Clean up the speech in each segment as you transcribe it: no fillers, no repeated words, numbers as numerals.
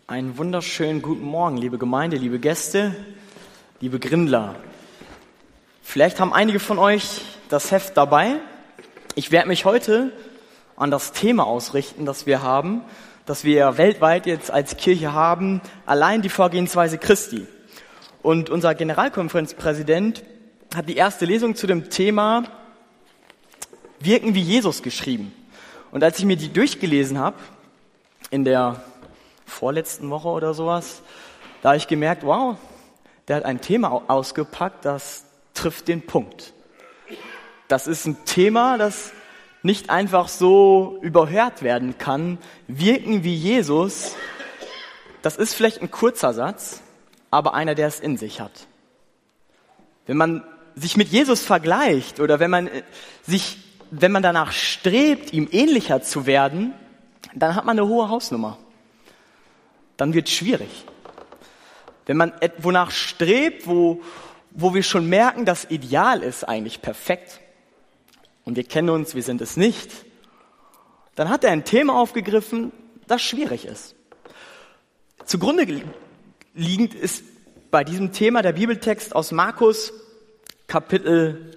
Einen wunderschönen guten Morgen, liebe Gemeinde, liebe Gäste, liebe Grindler. Vielleicht haben einige von euch das Heft dabei. Ich werde mich heute an das Thema ausrichten, das wir haben, das wir weltweit jetzt als Kirche haben, allein die Vorgehensweise Christi. Und unser Generalkonferenzpräsident hat die erste Lesung zu dem Thema Wirken wie Jesus geschrieben. Und als ich mir die durchgelesen habe, in der vorletzten Woche oder sowas, da habe ich gemerkt, wow, der hat ein Thema ausgepackt, das trifft den Punkt. Das ist ein Thema, das nicht einfach so überhört werden kann. Wirken wie Jesus, das ist vielleicht ein kurzer Satz, aber einer, der es in sich hat. Wenn man sich mit Jesus vergleicht oder wenn man danach strebt, ihm ähnlicher zu werden, dann hat man eine hohe Hausnummer. Dann wird es schwierig. Wenn man wonach strebt, wo wir schon merken, das Ideal ist eigentlich perfekt und wir kennen uns, wir sind es nicht, dann hat er ein Thema aufgegriffen, das schwierig ist. Zugrunde liegend ist bei diesem Thema der Bibeltext aus Markus, Kapitel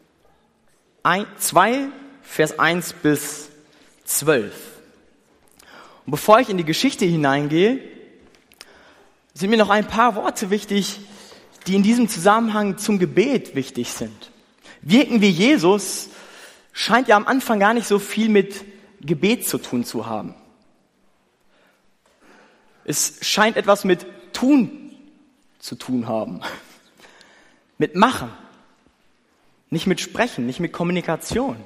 2, Vers 1 bis 12. Und bevor ich in die Geschichte hineingehe, sind mir noch ein paar Worte wichtig, die in diesem Zusammenhang zum Gebet wichtig sind. Wirken wie Jesus scheint ja am Anfang gar nicht so viel mit Gebet zu tun zu haben. Es scheint etwas mit Tun zu tun haben. Mit Machen. Nicht mit Sprechen, nicht mit Kommunikation.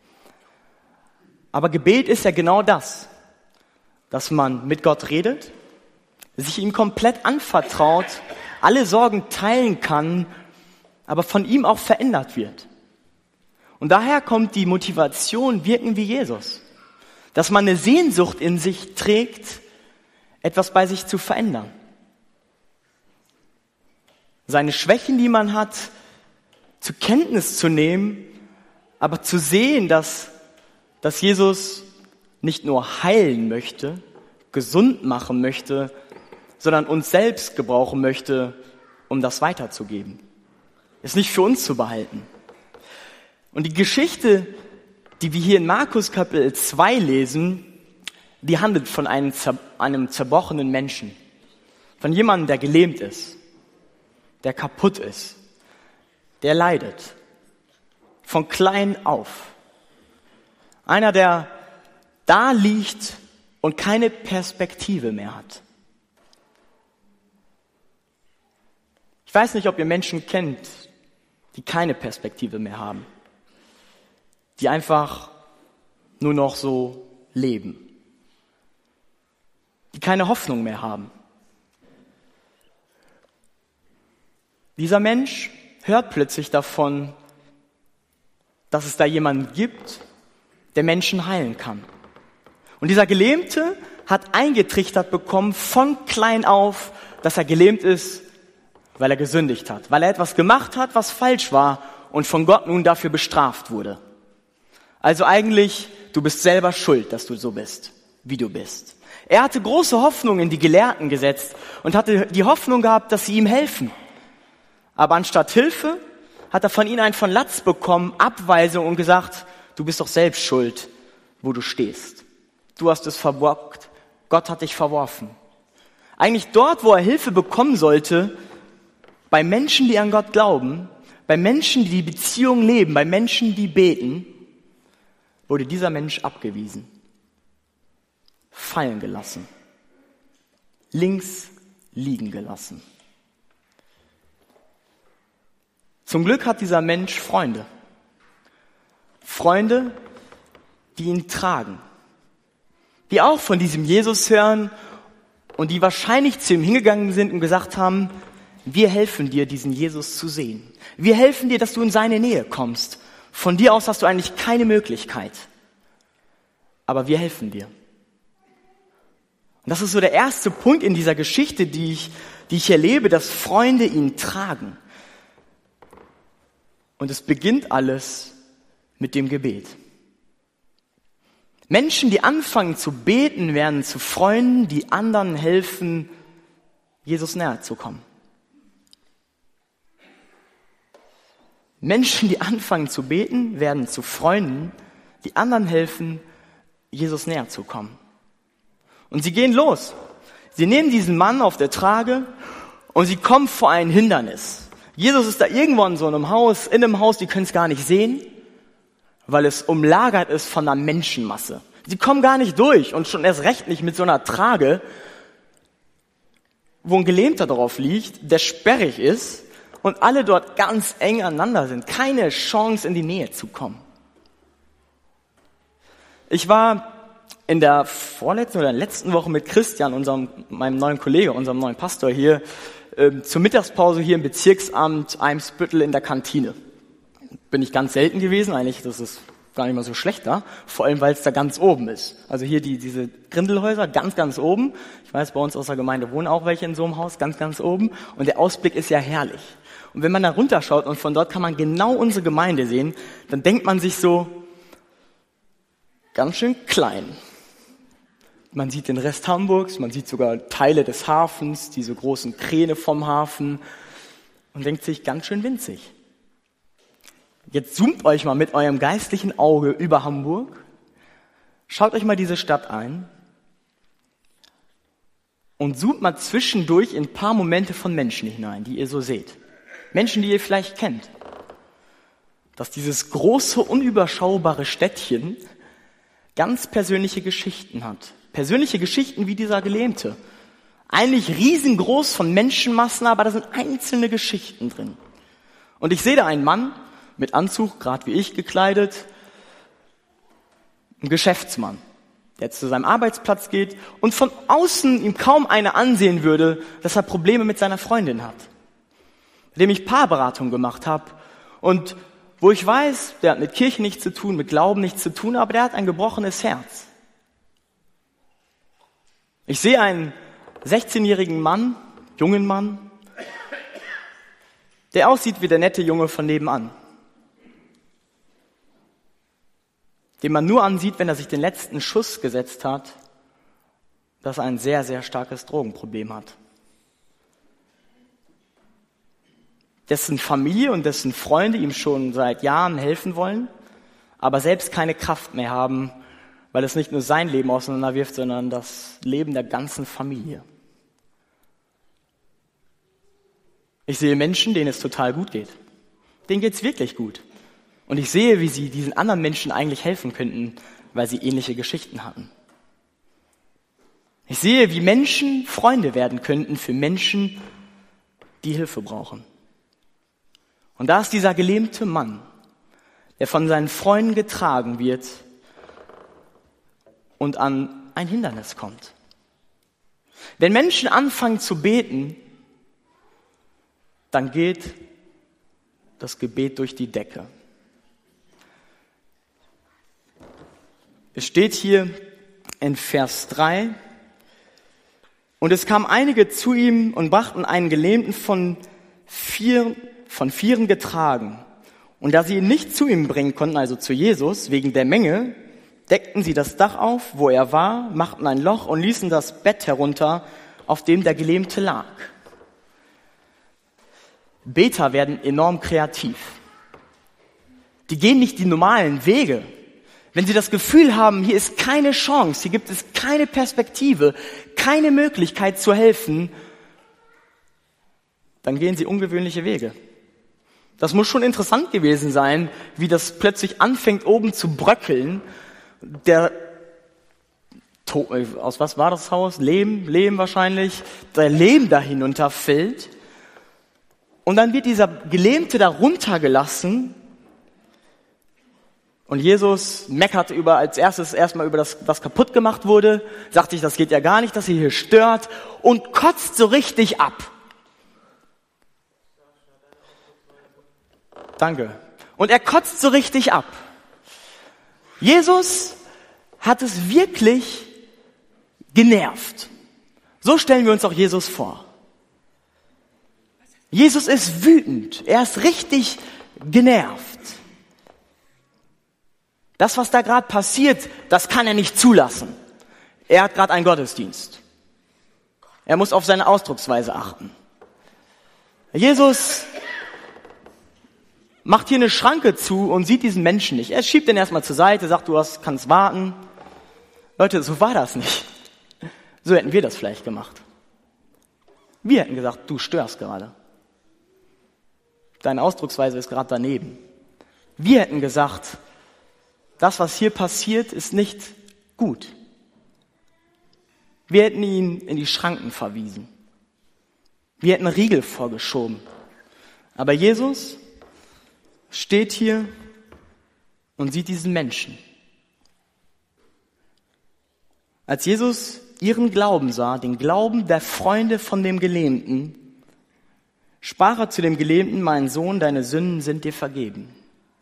Aber Gebet ist ja genau das, dass man mit Gott redet, sich ihm komplett anvertraut, alle Sorgen teilen kann, aber von ihm auch verändert wird. Und daher kommt die Motivation, wirken wie Jesus. Dass man eine Sehnsucht in sich trägt, etwas bei sich zu verändern. Seine Schwächen, die man hat, zur Kenntnis zu nehmen, aber zu sehen, dass Jesus nicht nur heilen möchte, gesund machen möchte, sondern uns selbst gebrauchen möchte, um das weiterzugeben. Ist nicht für uns zu behalten. Und die Geschichte, die wir hier in Markus Kapitel 2 lesen, die handelt von einem zerbrochenen Menschen. Von jemandem, der gelähmt ist, der kaputt ist, der leidet. Von klein auf. Einer, der da liegt und keine Perspektive mehr hat. Ich weiß nicht, ob ihr Menschen kennt, die keine Perspektive mehr haben. Die einfach nur noch so leben. Die keine Hoffnung mehr haben. Dieser Mensch hört plötzlich davon, dass es da jemanden gibt, der Menschen heilen kann. Und dieser Gelähmte hat eingetrichtert bekommen von klein auf, dass er gelähmt ist, weil er gesündigt hat, weil er etwas gemacht hat, was falsch war und von Gott nun dafür bestraft wurde. Also eigentlich, du bist selber schuld, dass du so bist, wie du bist. Er hatte große Hoffnung in die Gelehrten gesetzt und hatte die Hoffnung gehabt, dass sie ihm helfen. Aber anstatt Hilfe hat er von ihnen einen von Latz bekommen, Abweisung und gesagt, du bist doch selbst schuld, wo du stehst. Du hast es verbockt, Gott hat dich verworfen. Eigentlich dort, wo er Hilfe bekommen sollte, bei Menschen, die an Gott glauben, bei Menschen, die die Beziehung leben, bei Menschen, die beten, wurde dieser Mensch abgewiesen, fallen gelassen, links liegen gelassen. Zum Glück hat dieser Mensch Freunde. Freunde, die ihn tragen, die auch von diesem Jesus hören und die wahrscheinlich zu ihm hingegangen sind und gesagt haben, wir helfen dir, diesen Jesus zu sehen. Wir helfen dir, dass du in seine Nähe kommst. Von dir aus hast du eigentlich keine Möglichkeit. Aber wir helfen dir. Und das ist so der erste Punkt in dieser Geschichte, die ich erlebe, dass Freunde ihn tragen. Und es beginnt alles mit dem Gebet. Menschen, die anfangen zu beten, werden zu Freunden, die anderen helfen, Jesus näher zu kommen. Menschen, die anfangen zu beten, werden zu Freunden, die anderen helfen, Jesus näher zu kommen. Und sie gehen los. Sie nehmen diesen Mann auf der Trage und sie kommen vor ein Hindernis. Jesus ist da irgendwo in so einem Haus, die können es gar nicht sehen, weil es umlagert ist von einer Menschenmasse. Sie kommen gar nicht durch und schon erst recht nicht mit so einer Trage, wo ein Gelähmter drauf liegt, der sperrig ist und alle dort ganz eng aneinander sind. Keine Chance, in die Nähe zu kommen. Ich war in der vorletzten oder letzten Woche mit Christian, meinem neuen Kollege, unserem neuen Pastor hier, zur Mittagspause hier im Bezirksamt Eimsbüttel in der Kantine. Bin ich ganz selten gewesen, eigentlich, das ist gar nicht mal so schlecht da, vor allem, weil es da ganz oben ist. Also hier diese Grindelhäuser, ganz, ganz oben. Ich weiß, bei uns aus der Gemeinde wohnen auch welche in so einem Haus, ganz, ganz oben. Und der Ausblick ist ja herrlich. Und wenn man da runterschaut und von dort kann man genau unsere Gemeinde sehen, dann denkt man sich so, ganz schön klein. Man sieht den Rest Hamburgs, man sieht sogar Teile des Hafens, diese großen Kräne vom Hafen und denkt sich, ganz schön winzig. Jetzt zoomt euch mal mit eurem geistlichen Auge über Hamburg, schaut euch mal diese Stadt ein und zoomt mal zwischendurch in ein paar Momente von Menschen hinein, die ihr so seht. Menschen, die ihr vielleicht kennt. Dass dieses große, unüberschaubare Städtchen ganz persönliche Geschichten hat. Persönliche Geschichten wie dieser Gelähmte. Eigentlich riesengroß von Menschenmassen, aber da sind einzelne Geschichten drin. Und ich sehe da einen Mann mit Anzug, gerade wie ich gekleidet, ein Geschäftsmann, der zu seinem Arbeitsplatz geht und von außen ihm kaum einer ansehen würde, dass er Probleme mit seiner Freundin hat. Mit dem ich Paarberatung gemacht habe und wo ich weiß, der hat mit Kirche nichts zu tun, mit Glauben nichts zu tun, aber der hat ein gebrochenes Herz. Ich sehe einen 16-jährigen Mann, jungen Mann, der aussieht wie der nette Junge von nebenan. Den man nur ansieht, wenn er sich den letzten Schuss gesetzt hat, dass er ein sehr, sehr starkes Drogenproblem hat. Dessen Familie und dessen Freunde ihm schon seit Jahren helfen wollen, aber selbst keine Kraft mehr haben, weil es nicht nur sein Leben auseinanderwirft, sondern das Leben der ganzen Familie. Ich sehe Menschen, denen es total gut geht. Denen geht's wirklich gut. Und ich sehe, wie sie diesen anderen Menschen eigentlich helfen könnten, weil sie ähnliche Geschichten hatten. Ich sehe, wie Menschen Freunde werden könnten für Menschen, die Hilfe brauchen. Und da ist dieser gelähmte Mann, der von seinen Freunden getragen wird und an ein Hindernis kommt. Wenn Menschen anfangen zu beten, dann geht das Gebet durch die Decke. Es steht hier in Vers 3, und es kamen einige zu ihm und brachten einen Gelähmten von Vieren getragen. Und da sie ihn nicht zu ihm bringen konnten, also zu Jesus, wegen der Menge, deckten sie das Dach auf, wo er war, machten ein Loch und ließen das Bett herunter, auf dem der Gelähmte lag. Beter werden enorm kreativ. Die gehen nicht die normalen Wege. Wenn sie das Gefühl haben, hier ist keine Chance, hier gibt es keine Perspektive, keine Möglichkeit zu helfen, dann gehen sie ungewöhnliche Wege. Das muss schon interessant gewesen sein, wie das plötzlich anfängt oben zu bröckeln. Aus was war das Haus? Lehm wahrscheinlich. Der Lehm da hinunterfällt. Und dann wird dieser Gelähmte da runtergelassen. Und Jesus meckert als erstes erstmal über das, was kaputt gemacht wurde. Sagt sich, das geht ja gar nicht, dass ihr hier stört. Und kotzt so richtig ab. Danke. Und er kotzt so richtig ab. Jesus hat es wirklich genervt. So stellen wir uns auch Jesus vor. Jesus ist wütend. Er ist richtig genervt. Das, was da gerade passiert, das kann er nicht zulassen. Er hat gerade einen Gottesdienst. Er muss auf seine Ausdrucksweise achten. Jesus macht hier eine Schranke zu und sieht diesen Menschen nicht. Er schiebt ihn erstmal zur Seite, sagt, kannst warten. Leute, so war das nicht. So hätten wir das vielleicht gemacht. Wir hätten gesagt, du störst gerade. Deine Ausdrucksweise ist gerade daneben. Wir hätten gesagt, das, was hier passiert, ist nicht gut. Wir hätten ihn in die Schranken verwiesen. Wir hätten einen Riegel vorgeschoben. Aber Jesus steht hier und sieht diesen Menschen. Als Jesus ihren Glauben sah, den Glauben der Freunde von dem Gelähmten, sprach er zu dem Gelähmten, mein Sohn, deine Sünden sind dir vergeben.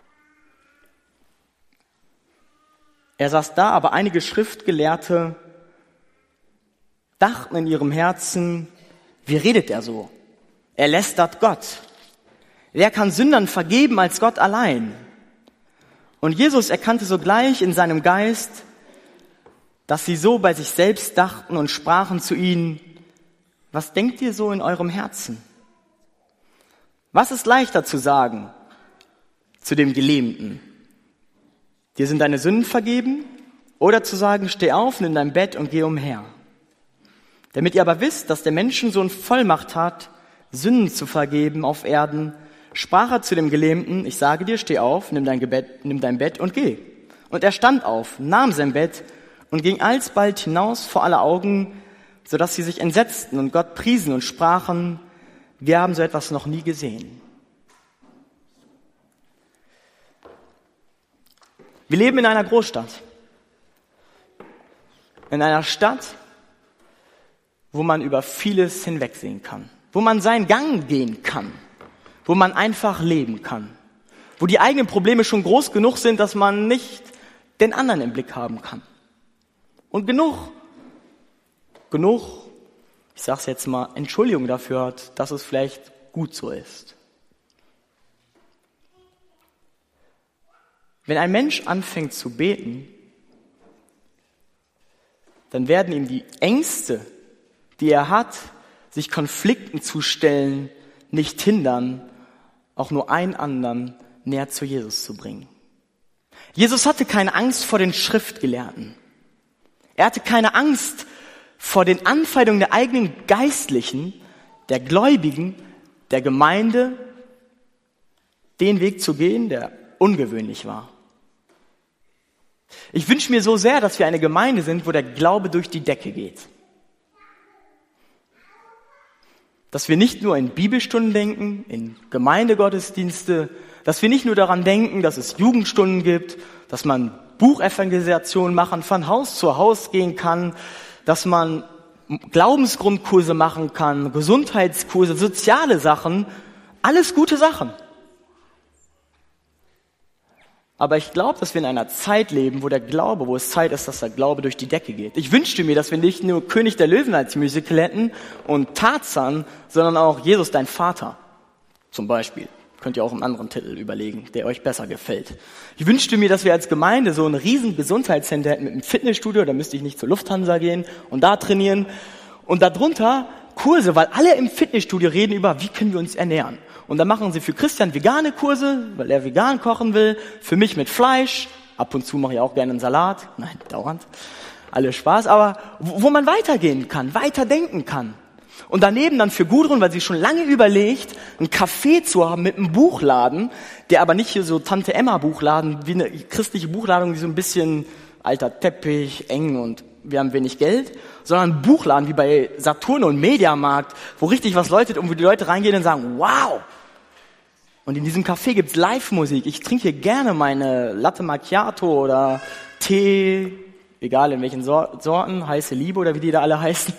Er saß da, aber einige Schriftgelehrte dachten in ihrem Herzen, wie redet er so? Er lästert Gott. Wer kann Sündern vergeben als Gott allein? Und Jesus erkannte sogleich in seinem Geist, dass sie so bei sich selbst dachten und sprachen zu ihnen, was denkt ihr so in eurem Herzen? Was ist leichter zu sagen zu dem Gelähmten? Dir sind deine Sünden vergeben? Oder zu sagen, steh auf, nimm dein Bett und geh umher. Damit ihr aber wisst, dass der Menschensohn Vollmacht hat, Sünden zu vergeben auf Erden, sprach er zu dem Gelähmten, ich sage dir, steh auf, nimm dein Bett und geh. Und er stand auf, nahm sein Bett und ging alsbald hinaus vor aller Augen, sodass sie sich entsetzten und Gott priesen und sprachen, wir haben so etwas noch nie gesehen. Wir leben in einer Großstadt. In einer Stadt, wo man über vieles hinwegsehen kann. Wo man seinen Gang gehen kann. Wo man einfach leben kann. Wo die eigenen Probleme schon groß genug sind, dass man nicht den anderen im Blick haben kann. Und genug, ich sag's jetzt mal, Entschuldigung dafür hat, dass es vielleicht gut so ist. Wenn ein Mensch anfängt zu beten, dann werden ihm die Ängste, die er hat, sich Konflikten zu stellen, nicht hindern, auch nur einen anderen näher zu Jesus zu bringen. Jesus hatte keine Angst vor den Schriftgelehrten. Er hatte keine Angst vor den Anfeindungen der eigenen Geistlichen, der Gläubigen, der Gemeinde, den Weg zu gehen, der ungewöhnlich war. Ich wünsche mir so sehr, dass wir eine Gemeinde sind, wo der Glaube durch die Decke geht. Dass wir nicht nur in Bibelstunden denken, in Gemeindegottesdienste, dass wir nicht nur daran denken, dass es Jugendstunden gibt, dass man Buchevangelisation machen, von Haus zu Haus gehen kann, dass man Glaubensgrundkurse machen kann, Gesundheitskurse, soziale Sachen, alles gute Sachen. Aber ich glaube, dass wir in einer Zeit leben, wo es Zeit ist, dass der Glaube durch die Decke geht. Ich wünschte mir, dass wir nicht nur König der Löwen als Musical hätten und Tarzan, sondern auch Jesus, dein Vater, zum Beispiel. Könnt ihr auch einen anderen Titel überlegen, der euch besser gefällt. Ich wünschte mir, dass wir als Gemeinde so ein riesen Gesundheitscenter hätten mit einem Fitnessstudio, da müsste ich nicht zur Lufthansa gehen und da trainieren. Und darunter Kurse, weil alle im Fitnessstudio reden über, wie können wir uns ernähren. Und dann machen sie für Christian vegane Kurse, weil er vegan kochen will, für mich mit Fleisch, ab und zu mache ich auch gerne einen Salat, nein, dauernd, alles Spaß, aber wo man weitergehen kann, weiterdenken kann. Und daneben dann für Gudrun, weil sie schon lange überlegt, einen Café zu haben mit einem Buchladen, der aber nicht hier so Tante-Emma-Buchladen, wie eine christliche Buchladung, die so ein bisschen alter Teppich, eng und wir haben wenig Geld, sondern ein Buchladen wie bei Saturn und Mediamarkt, wo richtig was läutet und wo die Leute reingehen und sagen, wow! Und in diesem Café gibt's Live-Musik. Ich trinke hier gerne meine Latte Macchiato oder Tee, egal in welchen Sorten, heiße Liebe oder wie die da alle heißen.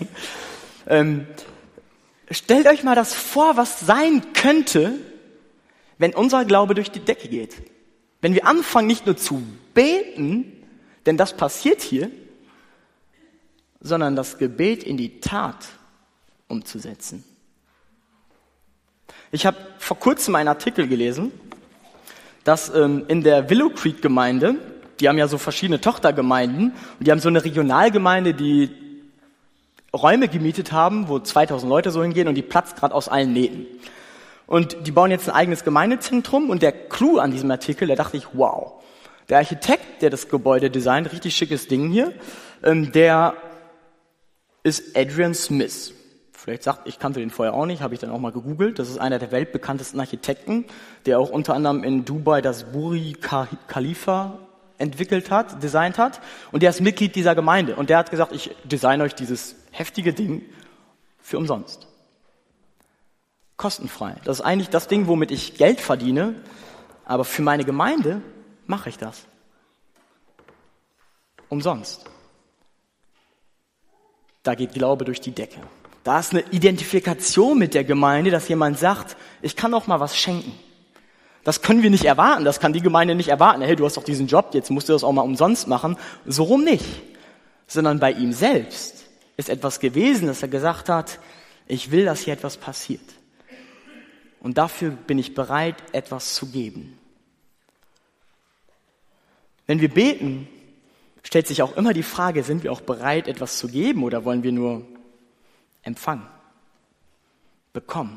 Stellt euch mal das vor, was sein könnte, wenn unser Glaube durch die Decke geht. Wenn wir anfangen, nicht nur zu beten, denn das passiert hier, sondern das Gebet in die Tat umzusetzen. Ich habe vor kurzem einen Artikel gelesen, dass in der Willow Creek Gemeinde, die haben ja so verschiedene Tochtergemeinden und die haben so eine Regionalgemeinde, die Räume gemietet haben, wo 2000 Leute so hingehen und die platzt gerade aus allen Nähten. Und die bauen jetzt ein eigenes Gemeindezentrum und der Clou an diesem Artikel, da dachte ich, wow, der Architekt, der das Gebäude designt, richtig schickes Ding hier, der ist Adrian Smith. Vielleicht sagt, ich kannte den vorher auch nicht, habe ich dann auch mal gegoogelt. Das ist einer der weltbekanntesten Architekten, der auch unter anderem in Dubai das Burj Khalifa designt hat. Und der ist Mitglied dieser Gemeinde. Und der hat gesagt, ich designe euch dieses heftige Ding für umsonst. Kostenfrei. Das ist eigentlich das Ding, womit ich Geld verdiene. Aber für meine Gemeinde mache ich das. Umsonst. Da geht Glaube durch die Decke. Da ist eine Identifikation mit der Gemeinde, dass jemand sagt, ich kann auch mal was schenken. Das können wir nicht erwarten, das kann die Gemeinde nicht erwarten. Hey, du hast doch diesen Job, jetzt musst du das auch mal umsonst machen. So rum nicht. Sondern bei ihm selbst ist etwas gewesen, dass er gesagt hat, ich will, dass hier etwas passiert. Und dafür bin ich bereit, etwas zu geben. Wenn wir beten, stellt sich auch immer die Frage, sind wir auch bereit, etwas zu geben oder wollen wir nur empfangen, bekommen?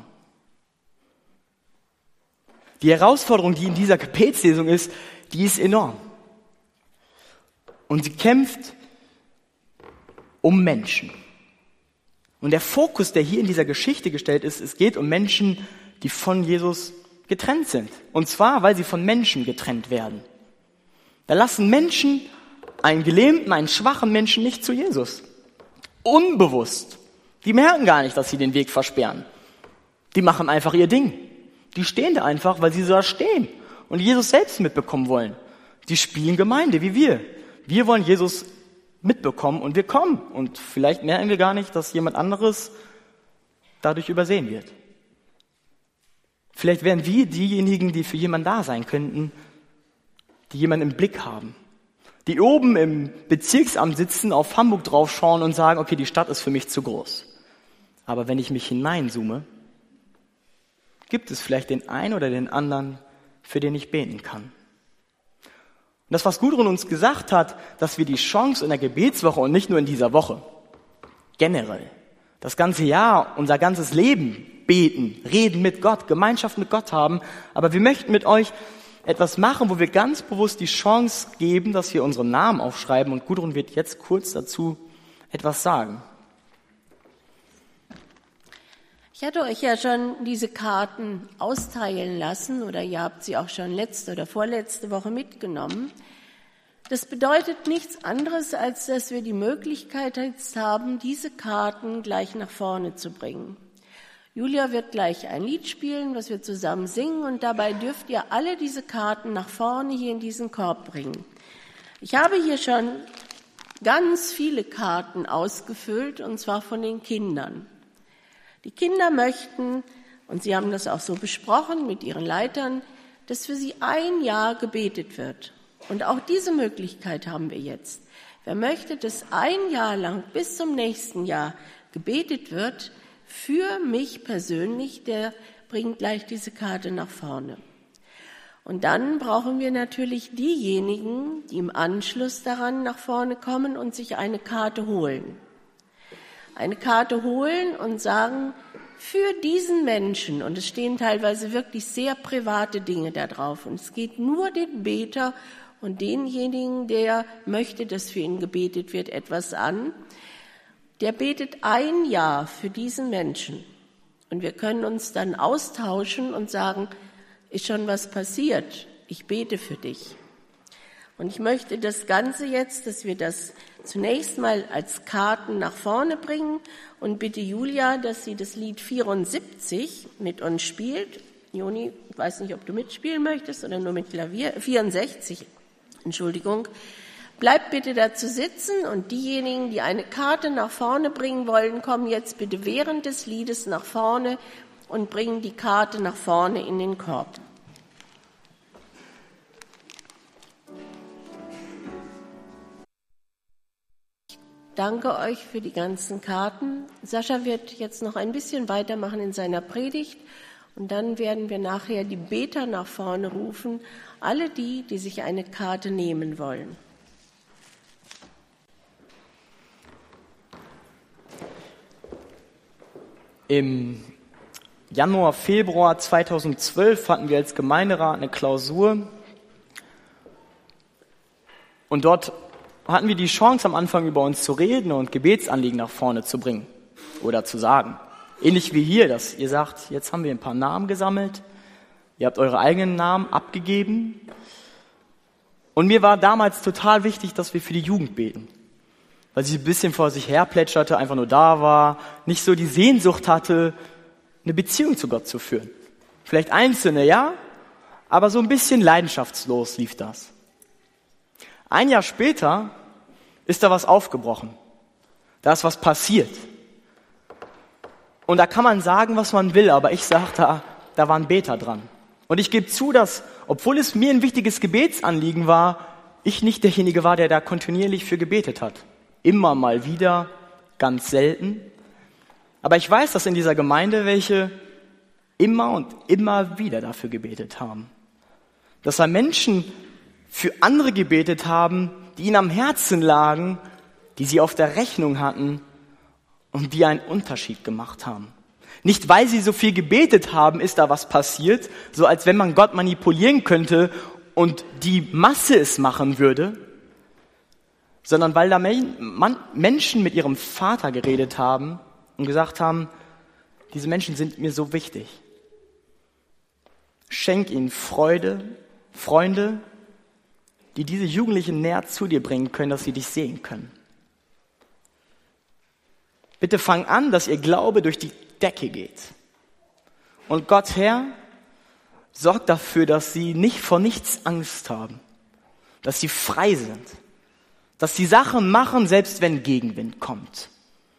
Die Herausforderung, die in dieser Gebetslesung ist, die ist enorm. Und sie kämpft um Menschen. Und der Fokus, der hier in dieser Geschichte gestellt ist, es geht um Menschen, die von Jesus getrennt sind. Und zwar, weil sie von Menschen getrennt werden. Da lassen Menschen einen gelähmten, einen schwachen Menschen nicht zu Jesus. Unbewusst. Die merken gar nicht, dass sie den Weg versperren. Die machen einfach ihr Ding. Die stehen da einfach, weil sie so da stehen und Jesus selbst mitbekommen wollen. Die spielen Gemeinde wie wir. Wir wollen Jesus mitbekommen und wir kommen. Und vielleicht merken wir gar nicht, dass jemand anderes dadurch übersehen wird. Vielleicht wären wir diejenigen, die für jemanden da sein könnten, die jemanden im Blick haben. Die oben im Bezirksamt sitzen, auf Hamburg draufschauen und sagen, okay, die Stadt ist für mich zu groß. Aber wenn ich mich hineinzoome, gibt es vielleicht den einen oder den anderen, für den ich beten kann. Und das, was Gudrun uns gesagt hat, dass wir die Chance in der Gebetswoche und nicht nur in dieser Woche, generell, das ganze Jahr, unser ganzes Leben beten, reden mit Gott, Gemeinschaft mit Gott haben, aber wir möchten mit euch etwas machen, wo wir ganz bewusst die Chance geben, dass wir unseren Namen aufschreiben und Gudrun wird jetzt kurz dazu etwas sagen. Ich hatte euch ja schon diese Karten austeilen lassen oder ihr habt sie auch schon letzte oder vorletzte Woche mitgenommen. Das bedeutet nichts anderes, als dass wir die Möglichkeit jetzt haben, diese Karten gleich nach vorne zu bringen. Julia wird gleich ein Lied spielen, was wir zusammen singen und dabei dürft ihr alle diese Karten nach vorne hier in diesen Korb bringen. Ich habe hier schon ganz viele Karten ausgefüllt und zwar von den Kindern. Die Kinder möchten, und sie haben das auch so besprochen mit ihren Leitern, dass für sie ein Jahr gebetet wird. Und auch diese Möglichkeit haben wir jetzt. Wer möchte, dass ein Jahr lang bis zum nächsten Jahr gebetet wird, für mich persönlich, der bringt gleich diese Karte nach vorne. Und dann brauchen wir natürlich diejenigen, die im Anschluss daran nach vorne kommen und sich eine Karte holen. Eine Karte holen und sagen, für diesen Menschen, und es stehen teilweise wirklich sehr private Dinge da drauf, und es geht nur den Beter und denjenigen, der möchte, dass für ihn gebetet wird, etwas an, der betet ein Jahr für diesen Menschen. Und wir können uns dann austauschen und sagen, ist schon was passiert? Ich bete für dich. Und ich möchte das Ganze jetzt, dass wir das zunächst mal als Karten nach vorne bringen und bitte Julia, dass sie das Lied 74 mit uns spielt. Joni, ich weiß nicht, ob du mitspielen möchtest oder nur mit Klavier. 64, Entschuldigung. Bleibt bitte dazu sitzen und diejenigen, die eine Karte nach vorne bringen wollen, kommen jetzt bitte während des Liedes nach vorne und bringen die Karte nach vorne in den Korb. Danke euch für die ganzen Karten. Sascha wird jetzt noch ein bisschen weitermachen in seiner Predigt Und dann werden wir nachher die Beter nach vorne rufen, alle die, die sich eine Karte nehmen wollen. Im Januar, Februar 2012 hatten wir als Gemeinderat eine Klausur. Und dort hatten wir die Chance, am Anfang über uns zu reden und Gebetsanliegen nach vorne zu bringen oder zu sagen. Ähnlich wie hier, dass ihr sagt, jetzt haben wir ein paar Namen gesammelt, ihr habt eure eigenen Namen abgegeben. Und mir war damals total wichtig, dass wir für die Jugend beten, weil sie ein bisschen vor sich her plätscherte, einfach nur da war, nicht so die Sehnsucht hatte, eine Beziehung zu Gott zu führen. Vielleicht Einzelne, ja, aber so ein bisschen leidenschaftslos lief das. Ein Jahr später ist da was aufgebrochen. Da ist was passiert. Und da kann man sagen, was man will, aber ich sage, da war ein Beter dran. Und ich gebe zu, dass, obwohl es mir ein wichtiges Gebetsanliegen war, ich nicht derjenige war, der da kontinuierlich für gebetet hat. Immer mal wieder, ganz selten. Aber ich weiß, dass in dieser Gemeinde welche immer und immer wieder dafür gebetet haben. Dass da Menschen für andere gebetet haben, die ihnen am Herzen lagen, die sie auf der Rechnung hatten und die einen Unterschied gemacht haben. Nicht, weil sie so viel gebetet haben, ist da was passiert, so als wenn man Gott manipulieren könnte und die Masse es machen würde, sondern weil da Menschen mit ihrem Vater geredet haben und gesagt haben, diese Menschen sind mir so wichtig. Schenk ihnen Freude, Freunde, die diese Jugendlichen näher zu dir bringen können, dass sie dich sehen können. Bitte fang an, dass ihr Glaube durch die Decke geht. Und Gott, Herr, sorgt dafür, dass sie nicht vor nichts Angst haben, dass sie frei sind, dass sie Sachen machen, selbst wenn Gegenwind kommt.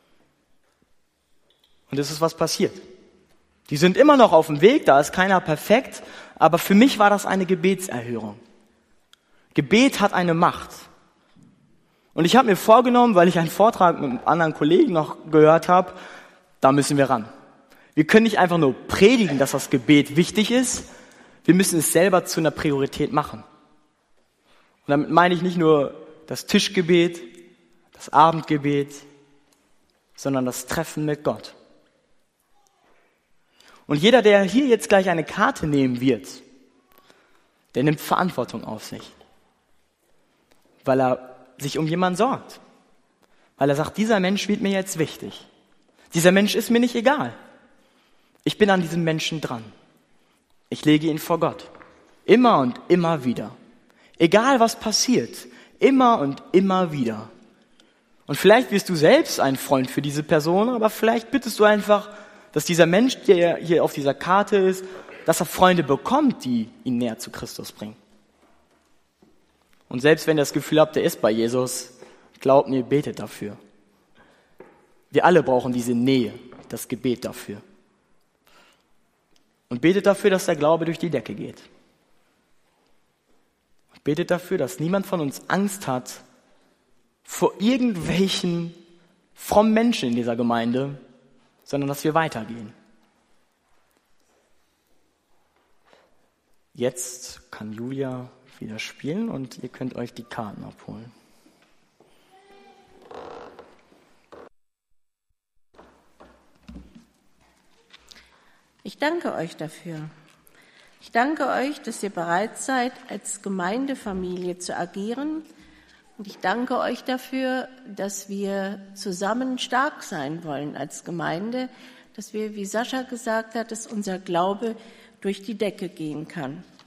Und es ist was passiert. Die sind immer noch auf dem Weg, da ist keiner perfekt, aber für mich war das eine Gebetserhörung. Gebet hat eine Macht. Und ich habe mir vorgenommen, weil ich einen Vortrag mit einem anderen Kollegen noch gehört habe, da müssen wir ran. Wir können nicht einfach nur predigen, dass das Gebet wichtig ist, wir müssen es selber zu einer Priorität machen. Und damit meine ich nicht nur das Tischgebet, das Abendgebet, sondern das Treffen mit Gott. Und jeder, der hier jetzt gleich eine Karte nehmen wird, der nimmt Verantwortung auf sich, weil er sich um jemanden sorgt, weil er sagt, dieser Mensch wird mir jetzt wichtig. Dieser Mensch ist mir nicht egal. Ich bin an diesem Menschen dran. Ich lege ihn vor Gott. Immer und immer wieder. Egal was passiert. Immer und immer wieder. Und vielleicht wirst du selbst ein Freund für diese Person, aber vielleicht bittest du einfach, dass dieser Mensch, der hier auf dieser Karte ist, dass er Freunde bekommt, die ihn näher zu Christus bringen. Und selbst wenn ihr das Gefühl habt, der ist bei Jesus, glaubt mir, betet dafür. Wir alle brauchen diese Nähe, das Gebet dafür. Und betet dafür, dass der Glaube durch die Decke geht. Und betet dafür, dass niemand von uns Angst hat vor irgendwelchen frommen Menschen in dieser Gemeinde, sondern dass wir weitergehen. Jetzt kann Julia wieder spielen und ihr könnt euch die Karten abholen. Ich danke euch dafür. Ich danke euch, dass ihr bereit seid, als Gemeindefamilie zu agieren. Und ich danke euch dafür, dass wir zusammen stark sein wollen als Gemeinde, dass wir, wie Sascha gesagt hat, dass unser Glaube durch die Decke gehen kann.